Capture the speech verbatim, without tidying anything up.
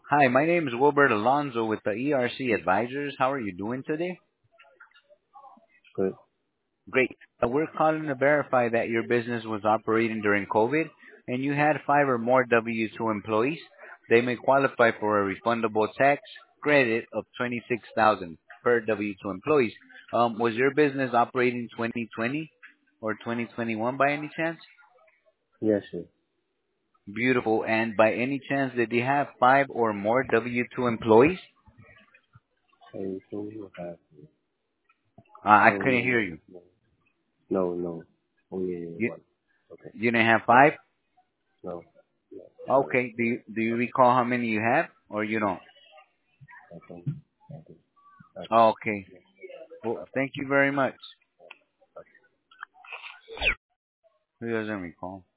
Hi, my name is Wilbert Alonzo with the E R C Advisors. How are you doing today? Good. Great. Uh, We're calling to verify that your business was operating during COVID and you had five or more W two employees. They may qualify for a refundable tax credit of twenty-six thousand dollars per W two employees. Um, was your business operating twenty twenty or twenty twenty-one by any chance? Yes, sir. Beautiful. And by any chance, did you have five or more W two employees? I do have Uh, I couldn't only hear you. no, no, no, only You, one. Okay. you didn't have five? No, no, sorry. Okay. Do you do you recall how many you have, or you don't? I don't. I don't. I, Okay. yes. Well, Okay. thank you very much. Okay. Who doesn't recall?